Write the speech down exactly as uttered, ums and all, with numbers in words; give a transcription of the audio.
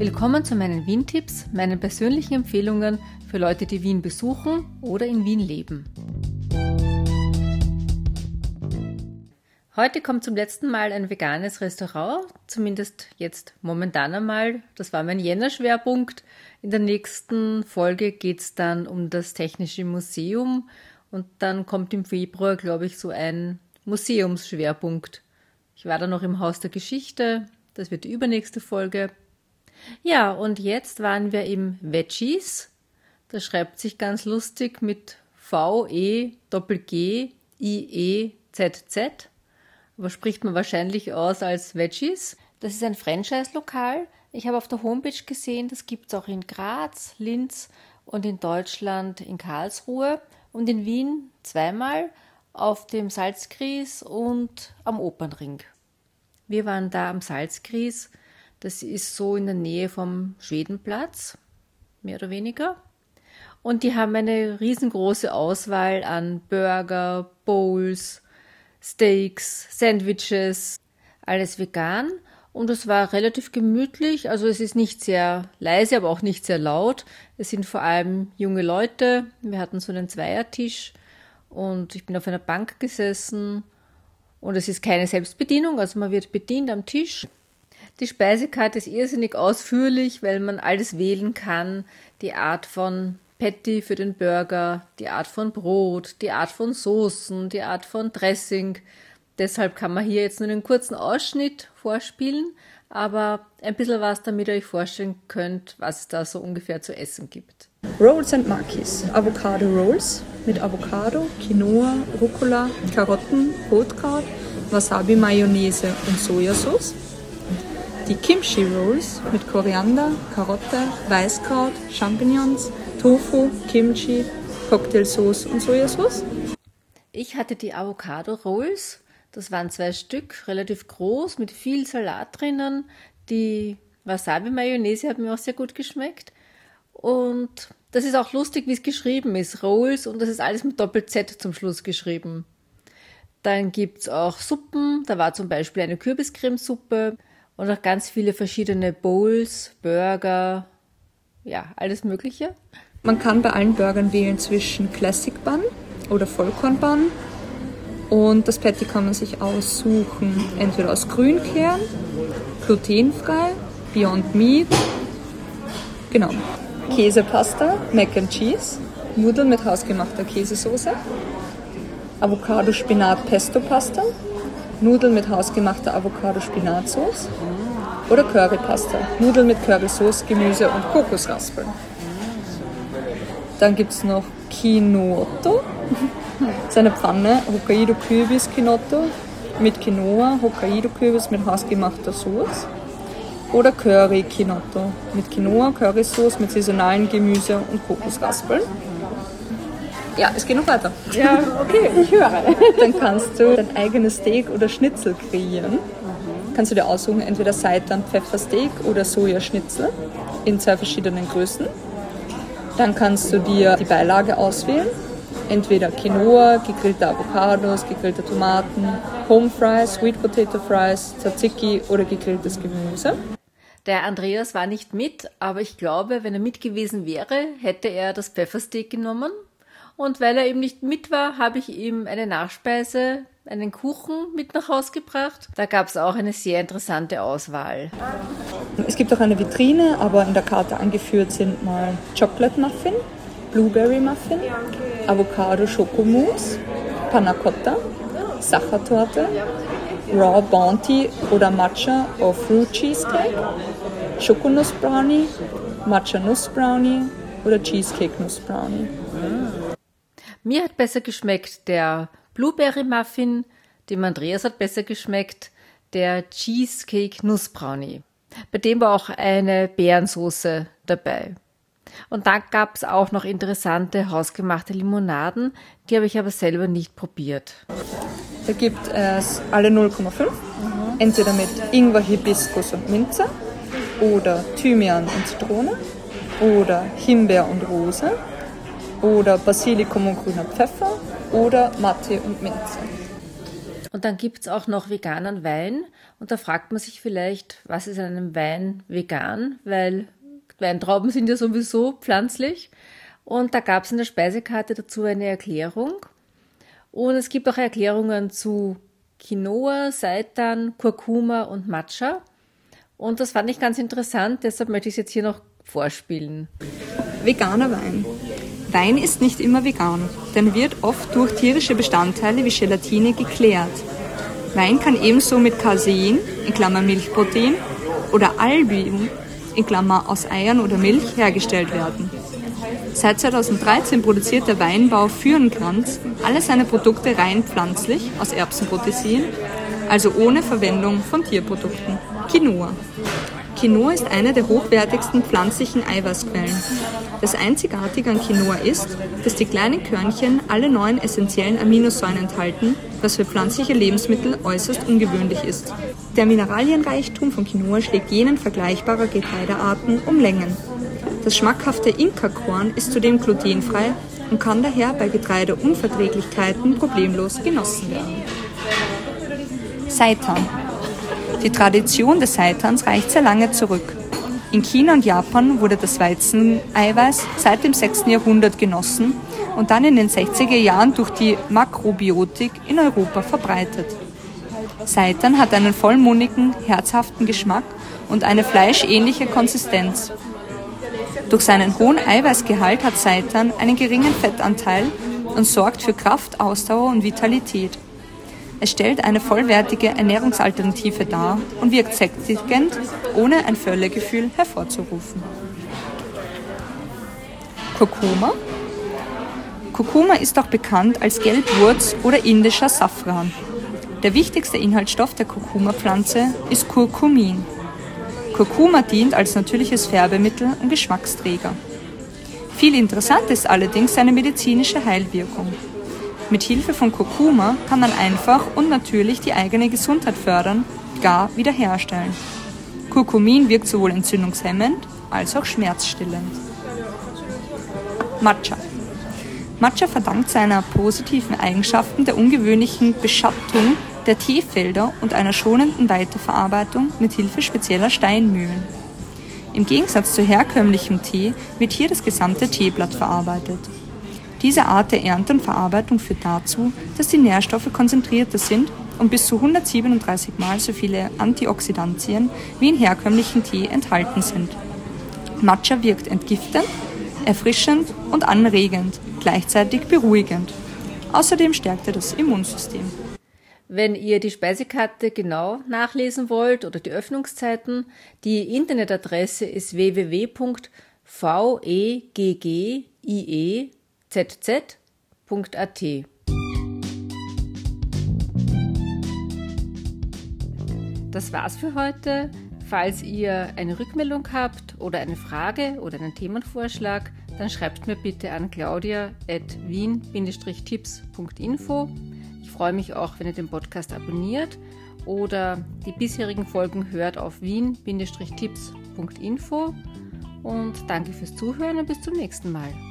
Willkommen zu meinen Wien-Tipps, meinen persönlichen Empfehlungen für Leute, die Wien besuchen oder in Wien leben. Heute kommt zum letzten Mal ein veganes Restaurant, zumindest jetzt momentan einmal. Das war mein Jänner-Schwerpunkt. In der nächsten Folge geht es dann um das Technische Museum und dann kommt im Februar, glaube ich, so ein Museumsschwerpunkt. Ich war dann noch im Haus der Geschichte, das wird die übernächste Folge. Ja, und jetzt waren wir im Veggies. Das schreibt sich ganz lustig mit V E G G I E Z Z. Aber spricht man wahrscheinlich aus als Veggies. Das ist ein Franchise-Lokal. Ich habe auf der Homepage gesehen, das gibt es auch in Graz, Linz und in Deutschland in Karlsruhe und in Wien zweimal auf dem Salzgries und am Opernring. Wir waren da am Salzgries. Das ist so in der Nähe vom Schwedenplatz, mehr oder weniger. Und die haben eine riesengroße Auswahl an Burger, Bowls, Steaks, Sandwiches, alles vegan. Und es war relativ gemütlich, also es ist nicht sehr leise, aber auch nicht sehr laut. Es sind vor allem junge Leute. Wir hatten so einen Zweiertisch und ich bin auf einer Bank gesessen. Und es ist keine Selbstbedienung, also man wird bedient am Tisch. Die Speisekarte ist irrsinnig ausführlich, weil man alles wählen kann. Die Art von Patty für den Burger, die Art von Brot, die Art von Soßen, die Art von Dressing. Deshalb kann man hier jetzt nur einen kurzen Ausschnitt vorspielen, aber ein bisschen was, damit ihr euch vorstellen könnt, was es da so ungefähr zu essen gibt. Rolls and Makis, Avocado Rolls mit Avocado, Quinoa, Rucola, Karotten, Rotkraut, Wasabi, Mayonnaise und Sojasauce. Die Kimchi Rolls mit Koriander, Karotte, Weißkraut, Champignons, Tofu, Kimchi, Cocktailsauce und Sojasauce. Ich hatte die Avocado Rolls, das waren zwei Stück, relativ groß, mit viel Salat drinnen. Die Wasabi-Mayonnaise hat mir auch sehr gut geschmeckt. Und das ist auch lustig, wie es geschrieben ist, Rolls, und das ist alles mit Doppel-Z zum Schluss geschrieben. Dann gibt es auch Suppen, da war zum Beispiel eine Kürbiscremesuppe und auch ganz viele verschiedene Bowls, Burger, ja, alles Mögliche. Man kann bei allen Burgern wählen zwischen Classic Bun oder Vollkorn Bun. Und das Patty kann man sich aussuchen, entweder aus Grünkern, glutenfrei, Beyond Meat, genau. Käsepasta, Mac and Cheese, Nudeln mit hausgemachter Käsesoße, Avocado-Spinat-Pesto-Pasta, Nudeln mit hausgemachter Avocado-Spinatsauce oder Currypasta, Nudeln mit Currysauce, Gemüse und Kokosraspeln. Dann gibt es noch Kinotto, das ist eine Pfanne, Hokkaido-Kürbis-Kinotto mit Quinoa, Hokkaido-Kürbis mit hausgemachter Sauce. Oder Curry-Kinotto mit Quinoa, Currysauce mit saisonalen Gemüse und Kokosraspeln. Ja, es geht noch weiter. Ja, okay, ich höre. Dann kannst du dein eigenes Steak oder Schnitzel kreieren. Kannst du dir aussuchen, entweder Seitan Pfeffersteak oder Sojaschnitzel in zwei verschiedenen Größen. Dann kannst du dir die Beilage auswählen. Entweder Quinoa, gegrillte Avocados, gegrillte Tomaten, Home Fries, Sweet Potato Fries, Tzatziki oder gegrilltes Gemüse. Der Andreas war nicht mit, aber ich glaube, wenn er mit gewesen wäre, hätte er das Pfeffersteak genommen. Und weil er eben nicht mit war, habe ich ihm eine Nachspeise, einen Kuchen mit nach Hause gebracht. Da gab es auch eine sehr interessante Auswahl. Es gibt auch eine Vitrine, aber in der Karte angeführt sind mal Chocolate Muffin, Blueberry Muffin, Avocado Schokomousse, Panna Cotta, Sachertorte, Raw Bounty oder Matcha or Fruit Cheesecake, Schokonuss Brownie, Matcha Nuss Brownie oder Cheesecake Nuss Brownie. Mir hat besser geschmeckt der Blueberry Muffin, dem Andreas hat besser geschmeckt der Cheesecake Nuss Brownie. Bei dem war auch eine Beerensoße dabei. Und dann gab es auch noch interessante hausgemachte Limonaden, die habe ich aber selber nicht probiert. Da gibt es alle null Komma fünf, mhm. entweder mit Ingwer, Hibiskus und Minze oder Thymian und Zitrone oder Himbeer und Rose oder Basilikum und grüner Pfeffer oder Mate und Minze. Und dann gibt es auch noch veganen Wein. Und da fragt man sich vielleicht, was ist an einem Wein vegan? Weil Weintrauben sind ja sowieso pflanzlich. Und da gab es in der Speisekarte dazu eine Erklärung. Und es gibt auch Erklärungen zu Quinoa, Seitan, Kurkuma und Matcha. Und das fand ich ganz interessant, deshalb möchte ich es jetzt hier noch vorspielen. Veganer Wein. Wein ist nicht immer vegan, denn wird oft durch tierische Bestandteile wie Gelatine geklärt. Wein kann ebenso mit Casein, in Klammer Milchprotein, oder Albium, in Klammer aus Eiern oder Milch, hergestellt werden. Seit zweitausenddreizehn produziert der Weinbau Fürnkranz alle seine Produkte rein pflanzlich aus Erbsenprotein, also ohne Verwendung von Tierprodukten. Quinoa. Quinoa ist eine der hochwertigsten pflanzlichen Eiweißquellen. Das Einzigartige an Quinoa ist, dass die kleinen Körnchen alle neun essentiellen Aminosäuren enthalten, was für pflanzliche Lebensmittel äußerst ungewöhnlich ist. Der Mineralienreichtum von Quinoa schlägt jenen vergleichbarer Getreidearten um Längen. Das schmackhafte Inka-Korn ist zudem glutenfrei und kann daher bei Getreideunverträglichkeiten problemlos genossen werden. Seitan. Die Tradition des Seitans reicht sehr lange zurück. In China und Japan wurde das Weizeneiweiß seit dem sechsten Jahrhundert genossen und dann in den sechziger Jahren durch die Makrobiotik in Europa verbreitet. Seitan hat einen vollmundigen, herzhaften Geschmack und eine fleischähnliche Konsistenz. Durch seinen hohen Eiweißgehalt hat Seitan einen geringen Fettanteil und sorgt für Kraft, Ausdauer und Vitalität. Es stellt eine vollwertige Ernährungsalternative dar und wirkt sättigend, ohne ein Völlegefühl hervorzurufen. Kurkuma. Kurkuma ist auch bekannt als Gelbwurz oder indischer Safran. Der wichtigste Inhaltsstoff der Kurkuma-Pflanze ist Curcumin. Kurkuma dient als natürliches Färbemittel und Geschmacksträger. Viel interessant ist allerdings seine medizinische Heilwirkung. Mit Hilfe von Kurkuma kann man einfach und natürlich die eigene Gesundheit fördern, gar wiederherstellen. Curcumin wirkt sowohl entzündungshemmend als auch schmerzstillend. Matcha. Matcha verdankt seiner positiven Eigenschaften der ungewöhnlichen Beschattung der Teefelder und einer schonenden Weiterverarbeitung mit Hilfe spezieller Steinmühlen. Im Gegensatz zu herkömmlichem Tee wird hier das gesamte Teeblatt verarbeitet. Diese Art der Ernte und Verarbeitung führt dazu, dass die Nährstoffe konzentrierter sind und bis zu hundertsiebenunddreißig Mal so viele Antioxidantien wie in herkömmlichem Tee enthalten sind. Matcha wirkt entgiftend, erfrischend und anregend, gleichzeitig beruhigend. Außerdem stärkt er das Immunsystem. Wenn ihr die Speisekarte genau nachlesen wollt oder die Öffnungszeiten, die Internetadresse ist w w w punkt veggie z z punkt a t. Das war's für heute. Falls ihr eine Rückmeldung habt oder eine Frage oder einen Themenvorschlag, dann schreibt mir bitte an claudia at wien Bindestrich tipps Punkt info. Ich freue mich auch, wenn ihr den Podcast abonniert oder die bisherigen Folgen hört auf wien Bindestrich tipps Punkt info. Und danke fürs Zuhören und bis zum nächsten Mal.